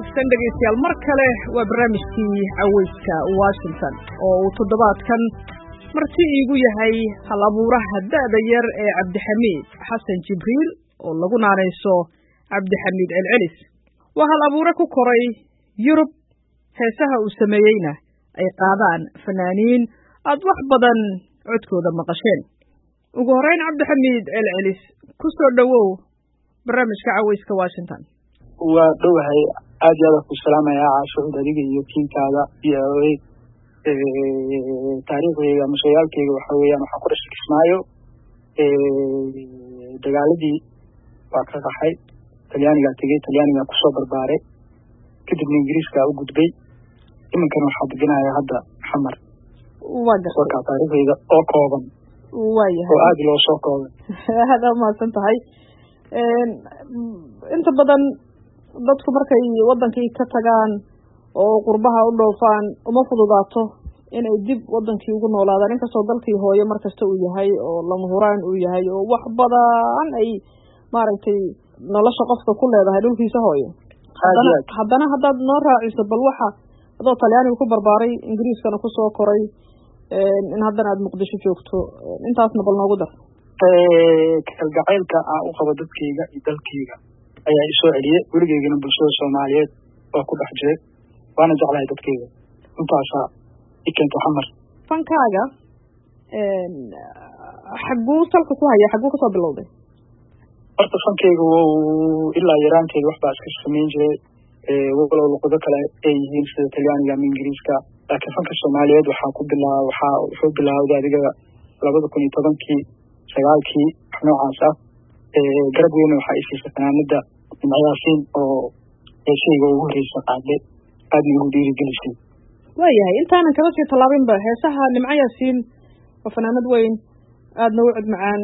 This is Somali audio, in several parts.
wanaagsan dhegaystayaal mar kale waa barnaamijkii cawayska Washington oo uu toddobaadkan marti iigu yahay hal-abuuraha da'da yar ee Cabdixamiid Xasan Jibriil oo lagu naanayso Cabdixamiid Celcelis. waa hal-abuure ku koray Yurub, heesaha uu sameeyeyna ay qaadaan fanaaniin aad wax badan codkooda maqasheen. ugu horeyn Cabdixamiid Celcelis, ku soo dhawow barnaamijka cawayska Washington. waa dhowahay aad iyo aad ku salaamayaa caashuud adiga iyo tiinkaada iyo taariikhdayga mas'uuliyadkayga waxa weeyaan waxaan ku dhashay Kismaayo dagaaladii waa ka qaxay Talyaaniga tagay Talyaaniga ku soo barbaaray kadibna Ingiriiska u gudbay iminkan waxaa deganayaa hadda Xamar warka taariikhdayga oo kooban oo aad loo soo kooban hada ma san tahay inta badan dadku markay wadankii ka tagaan oo qurbaha u dhoofaan uma fududaato inay dib wadankii ugu noolaadaan inkastoo dalkii hooyo markasta uu yahay oo lama huraan uu yahay oo wax badan ay maaragtay nolosha qofka ku leedahay dhulkiisa hooyo haddana haddaad noo raaciso bal waxa adoo Talyaaniga ku barbaaray Ingiriiskana ku soo koray in haddana aad Muqdisho joogto intaasna bal noogu dar kalgacaylka aan u qabo dadkayga iyo dalkayga ayaa i soo celiyay weligeygana bulshada Soomaaliyeed oo ku dhex jiray waana jeclahay dadkayga intaasa ikento Xamar. fankaaga xaguu salka ku haya xaguu kasoo bilowday? horta fankayga ilaa yaraanteeda wax baa iska samayn jiray walow luqado kale ay yihiin sida Talyaaniga ama Ingiriiska laakiin fanka Soomaaliyeed wuxuu bilaawday adiga 2010kii 9kii noocaas ah garab weyn waxa ay siisay fanaanada Nimcayaasiin oo heesayga ugu horeysa qaaday aad ugu dhiirigelisay. waayahay intaanan kala sii tallaabinba heesaha Nimcayaasiin oo fanaanad weyn aadna u cod macaan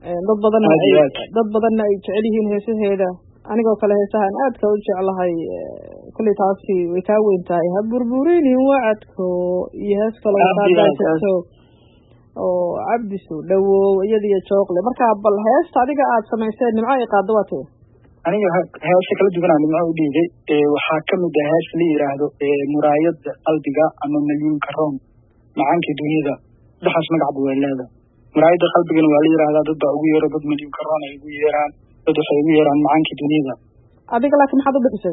dad badanna ay jecel yihiin heesaheeda anigoo kale heesahan aadka u jeclahay kulli taasi way kaa weyn tahay ha burburinin wacadko iyo hees kaloo qaadayso oo cabdi soo dhawow iyadiyo jooqle marka bal heesta adiga aad samaysay Nimco ay qaado waa tee aniga heesta kala duwan aan Nimco u dhiibay waxaa ka mid ah hees la yiraahdo muraayada qalbiga ama Malyuunka Roon macaanka dunida dhaxas magac buu leeyahay muraayada qalbigana waa la yiraahdaa dad baa ugu yeero dad Malyuunka Roon ay ugu yeeraan dad waxay ugu yeeraan macaanka dunida adiga laakiin maxaad u bixisay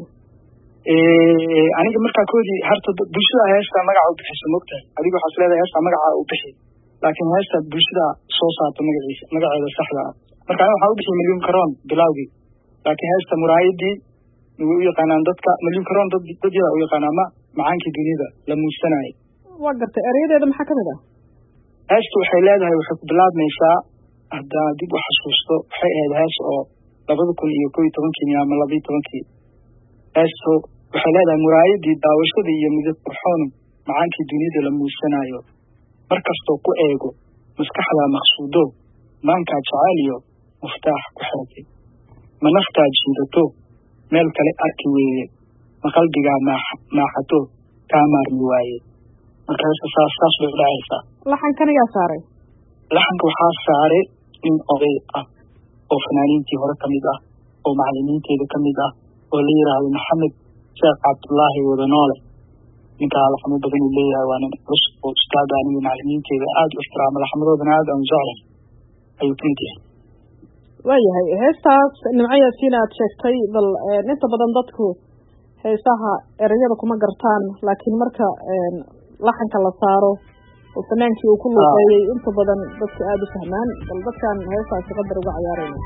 aniga markaa koodii harta bulshada heesta magaca u bixisay mogtahay adiga waxaad leedahay heesta magaca u bixi laakiin heesta bulshada soo saarto magaceeda saxda ah marka waxa u bixiyay Malyuunka Roon bilawgii laakiin heesta muraayadii u yaqaanaan dadka Malyuunka Roon dad yada u yaqaanaan macaanka dunida la muusanaay waa gartay erayadeeda maxaa kamid ah heesta waxay leedahay waxay ku bilaabmaysaa hadda dib u xasuusto waxay ahayd hees oo 2011 ama 2012 heesto waxay leedahay muraayadii daawashada iyo midab qurxoon macaanka dunida la muusanayo markastoo ku eego maskaxda maqsuudo maanka jacaaliyo muftaax ku xirtay ma naftaa jiidato meel kale arki weeye ma qalbiga maaxato kaa maarmi waaye marka saas bay dhacaysaa. laxankan ayaa saaray laxanka waxaa saaray in oday ah oo fanaaniintii hore ka mid ah oo macallimiinteeda ka mid ah oo la yiraahdo Maxamed Sheekh Cabdullaahi Wadanoole ninka laxamo badan uu leeyahay waa nin cusub oo ustaad ah iyo macallimiinteeda aad u ixtiraamo laxamadoodana aad aan jeclahay ayuu ka mid yahay. waayahay heestaas Nimcayaasiin aad sheegtay bal inta badan dadku heesaha erayada kuma gartaan laakiin marka laxanka la saaro oo fanaankii uu ku luuqeeyay inta badan dadka aad u fahmaan bal dadkan heestaas qadar uga ciyaarayna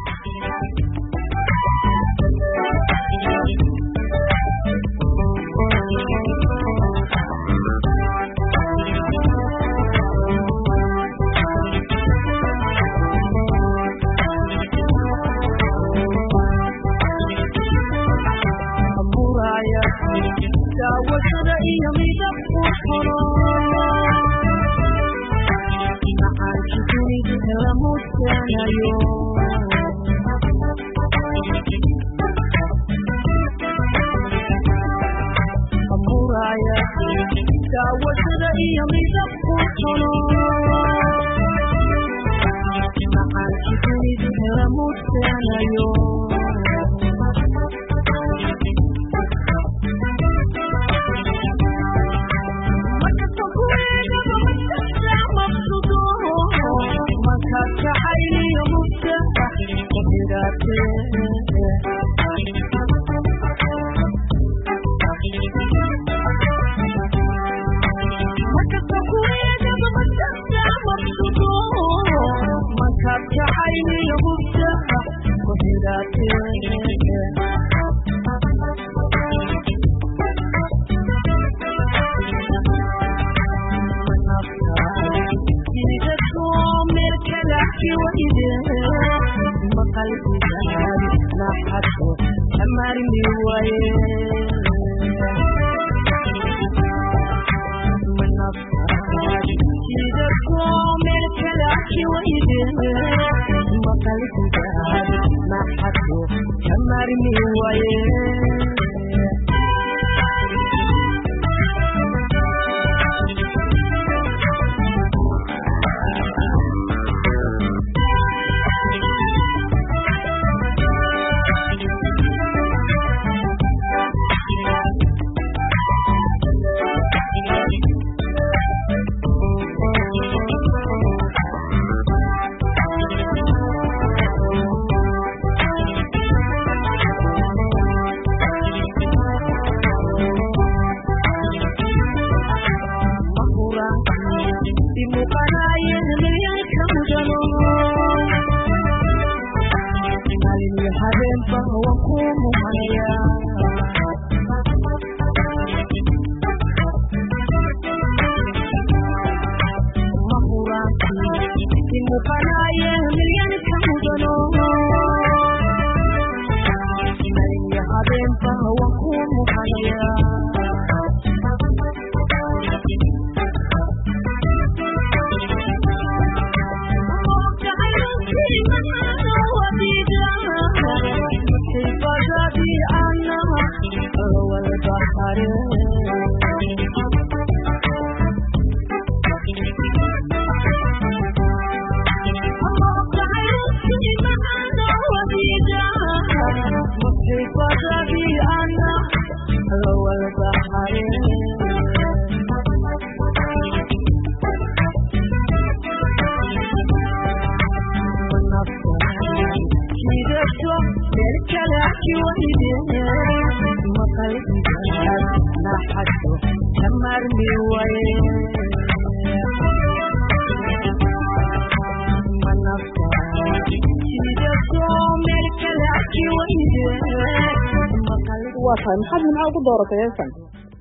maxaad minaa ugu dooratay heestan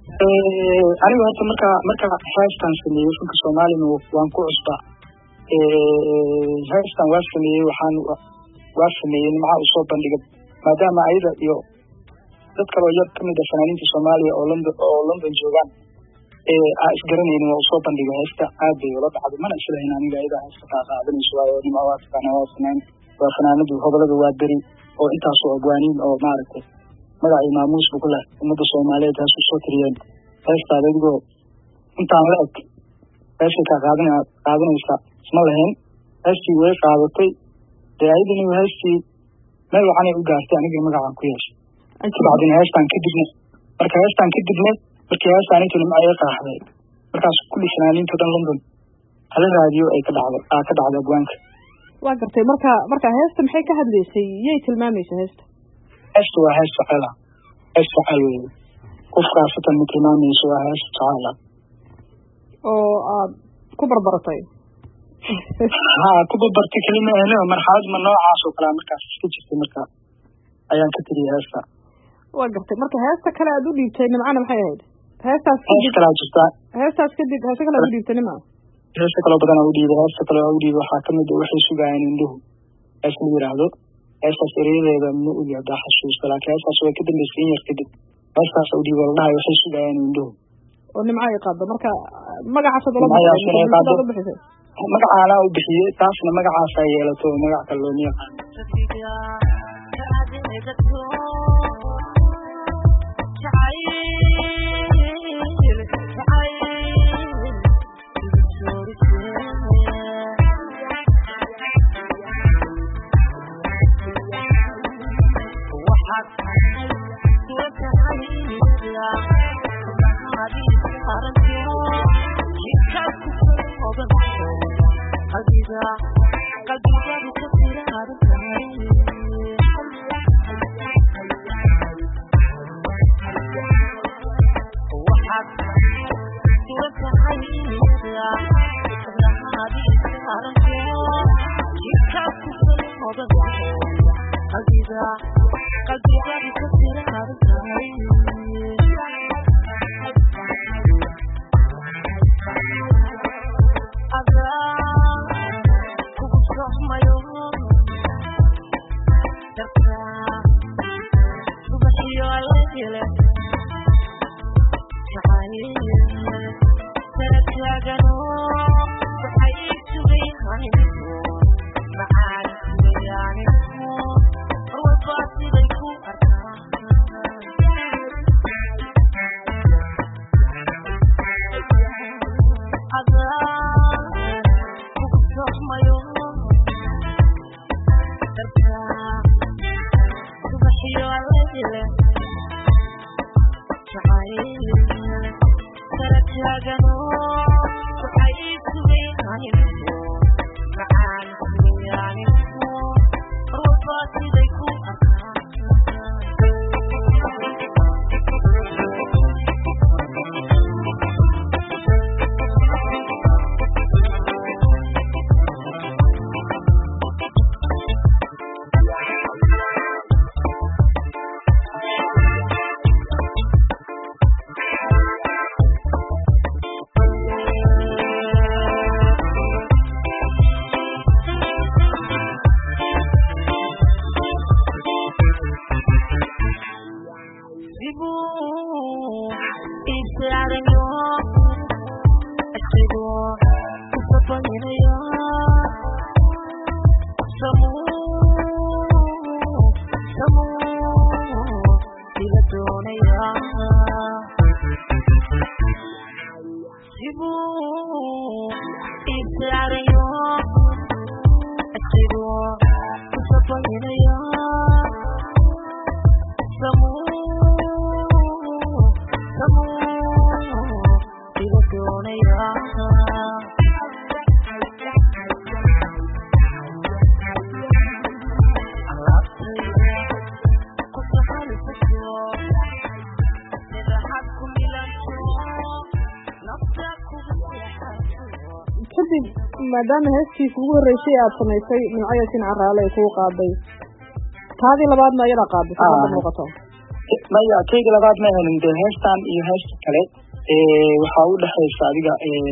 anigu horta marka heestan sameeyey funka Soomaaliya waan ku cusba heestan waa sameeyey nimca usoo bandhigay maadaama ayada iyo dad kale oo yar kamid ah fanaaniinta Soomaaliya oo London joogaan isgaranayeen waa usoo bandhigay heesta aad bay ula dhacday mana islahayn aniga ayada heesta qaadanayso waayo nimca waa fanaanadu hobolada waa beri oo intaas oo abwaaniin oo maaragtay magaca maamuus ku leh umada Soomaaliyeed taas soo tiriyeen heestaa adigoo intaan la eg heestii ka qaadanaysa isma lahayn heestii way qaadatay ayadina heestii meel waxaan u gaartay aniga magacaan ku yeeshay bacdina heestaan kadibna markii heestaan inta nimca ay qaaxday markaas kulli fanaaniinta dhan London hala raadiyo ay ka dhacday abwaanka waa gartay marka heesta maxay ka hadlaysay yey tilmaamaysaa heesta waa hees facala qofkaas tan tilmaamayso waa hees facala oo aad ku barbartay ku barbartay kaliya marxalad ma noocaas oo kala markaas iska jirtay marka ayaan ka tiriyay heesta waa gartay marka heesta kale aad u dhiibtay nimcana maxay ahayd heestaas kadib heesta kale aad u dhiibtay nimca heesta kale badan u dhiibay waxaa kamid ah waxay sugayaan indhuhu hees la yiraahdo heestaas ereyadeeda ma ogi haddaa xasuusta laakiin heestaas way ka dambeysay in yar kadib heestaas u dhiibay ladhahay waxay sugayaan indhuhu oo nimca ay qaado marka magacaas magacaana u bixiyey taasna magacaasa yeelato magac kale loo yaqaan maadaama heestiisa ugu horeysay aad samaysay Nimcayasin Caraale ay ku qaaday taadii labaad ma ayada qaaday sida muuqato maya kayga labaad ma helin de heestan iyo heesta kale waxa u dhaxaysa adiga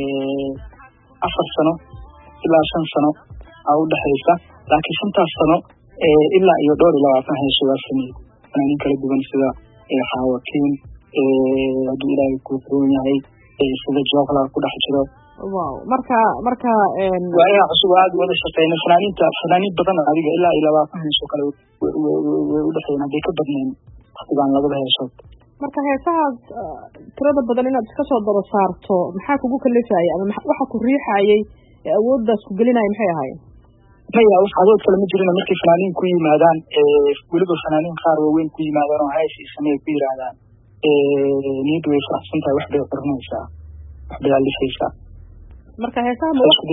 4 sano ilaa 5 sano u dhaxaysa laakiin 5 sano ilaa iyo 22 heeso waa sameeyay anaan kala duwan sida xaawatiin hadii ilaahay ku furan yahay sida joogla ku dhex jiro wow marka waa cusub aad wada shaqeynaa fanaaniin badan adiga ilaa 20 heeso kale u dhaxayna bay ka badneen waqtigan labada heesood marka heesahaas tirada badan inaad iska soo daba saarto maxaa kugu kalifayay ama waxa ku riixayay awooddaas ku gelinay maxay ahaayeen maya wax awood kale ma jirin markii fanaaniin ku yimaadaan waliba fanaaniin qaar waaweyn ku yimaadaan oo hees ismay ku yiraahdaan niyad way faraxsan tahay wax bay qornaysaa wax bay alifaysaa marka heesaha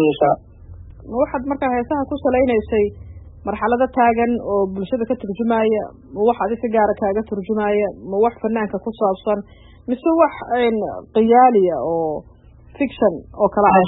waxaad marka heesaha ku saleynaysay marxalada taagan oo bulshada ka turjumaya ma wax adiga gaar kaaga turjumaya ma wax fanaanka ku saabsan mise wax qiyaaliya oo fiction oo kala ah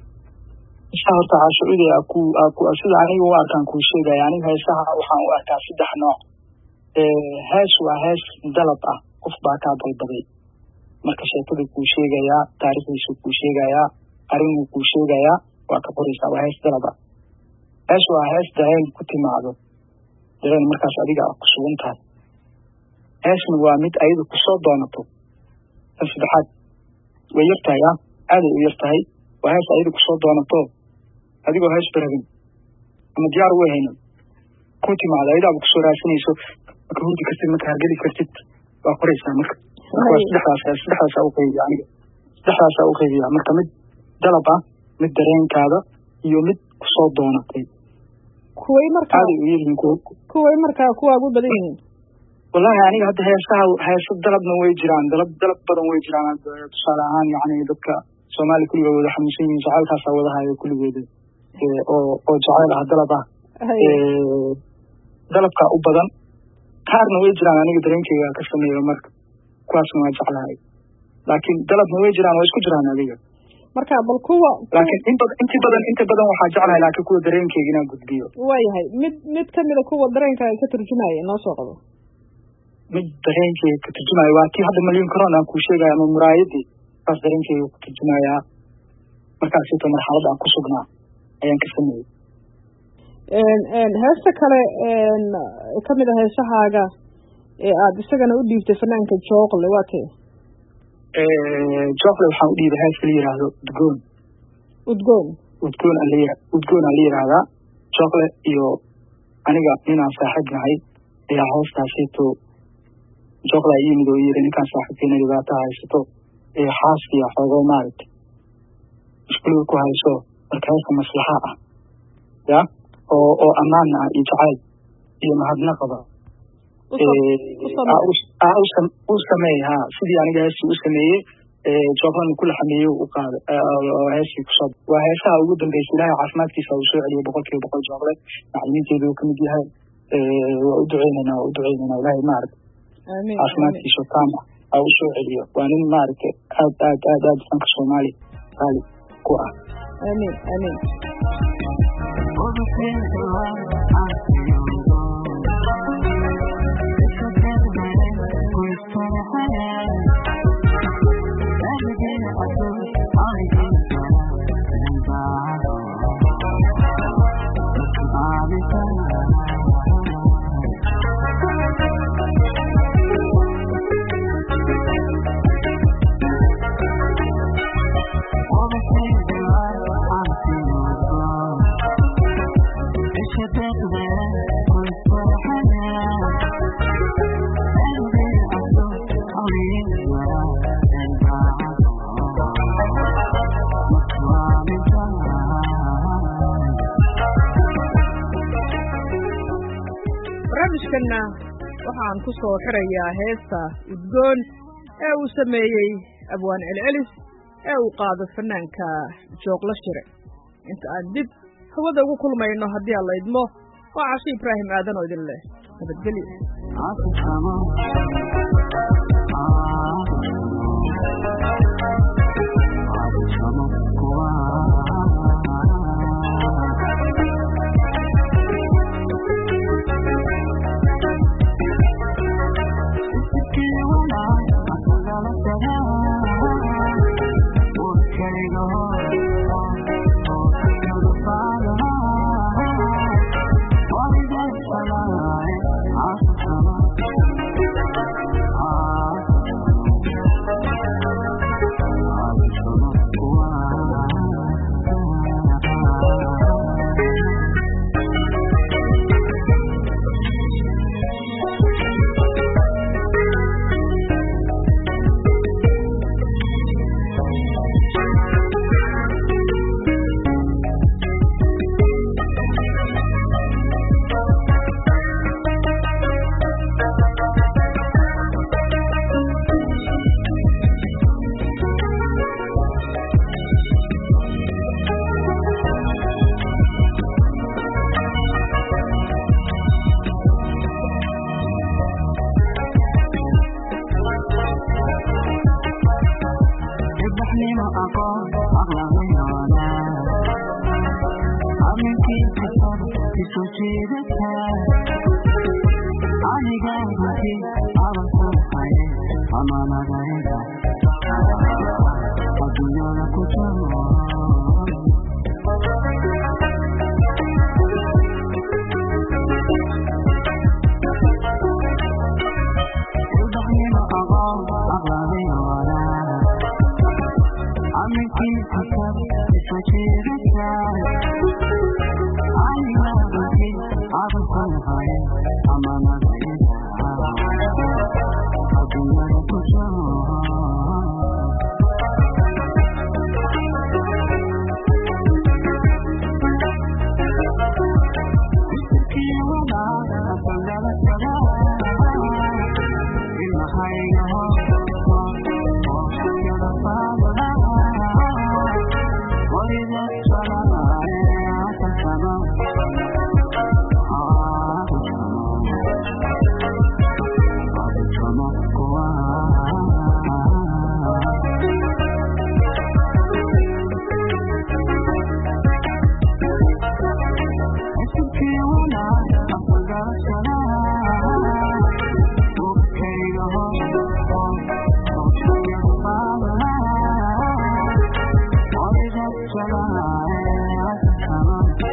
horta cashuudiga ku sida aniga u arkaan ku sheegay aniga heesaha waxaan u arkaa 3 nooc hees waa hees dalab ah qof baa ka dalbaday marka sheekada ku sheegaya taariikhdiisa ku sheegaya arinku ku sheegaya waa ka qoraysaa waa hees dalab ah hees waa hees dareen ku timaado dareen markaas adiga ku sugan tahay heesna waa mid ayadu ku soo doonato saddexaad way yartahay aad u yartahay waa hees ayadu ku soo doonato adigoo hees barabin ama diyaar u haynin ku timaado ayada ku soo raasanayso marka hurdi kartid marka hargeli kartid waa qoraysaa marka saddexdaas u qeybiya aniga saddexdaas u qeybiya marka mid dalab ah mid dareenkaada iyo mid ku soo doonatay kuway marka kuwa ugu badan yihiin wallahi aniga hadda heeso dalabna way jiraan dalab badan way jiraan tusaale ahaan yani dadka Soomaali kulligood wada xamuusan yihiin jacaylkaas wada hayo kulligood oo jacayl ah dalab ah dalabka u badan qaarna way jiraan aniga dareenkayga ka sameeyo marka kuwaasna waa jeclahay laakiin dalabna way jiraan oo isku jiraan adiga marka bal kuwa laakiin inta badan waxaa jeclahay laakiin kuwa dareenkayga inaan gudbiyo waayahay mid kamida kuwa dareenkaaga ka turjumaya noo soo qabo mid dareenkayga ka turjumaya waa tii hadda malyan corona aan kuu sheegaya ama muraayadii saas dareenkayga ku turjumaya markaas ita marxalada aan ku sugnaa ayaan ka sameeyey heesta kale kamid a heesahaaga ee aad isagana u dhiibtay fanaanka Jooqle waa kee Jooqle waxaan u dhiibay hees la yiraahdo udgoon aan la yiraahdaa Jooqle iyo aniga inaan saaxiib nahay ayaa heestaasito Jooqle ay yimid oo yiri ninkaan saaxiibkeena dhibaato haysato xaaskiya xoogoo maaragtay iskuulada ku hayso marka heesta maslaxa ah ya oo ammaan ah iyo jacayl iyo mahadnaqaba u sameeya sidii aniga heesta u sameeyey jooban kula xameeyo u qaado heestii ku soo waa heesaha ugu dambeysay ilaahay caafimaadkiisa uu soo celiyo 100% joogle macallimiinteedu ka mid yahay waa u duceynaynaa ilaahay maaragtay caafimaadkiisa taama u soo celiyo waa nin maaragtay aad sanka Soomaali qaali ku ah amiin barnaamijkana waxaan ku soo xirayaa heesta udgoon ee uu sameeyey abwaan celcelis ee uu qaado fanaanka Joogla Shire inta aan dib hawada ugu kulmayno haddii alla idmo waa Casho Ibraahim Aadan oo idin leh nabadgelyo Come on.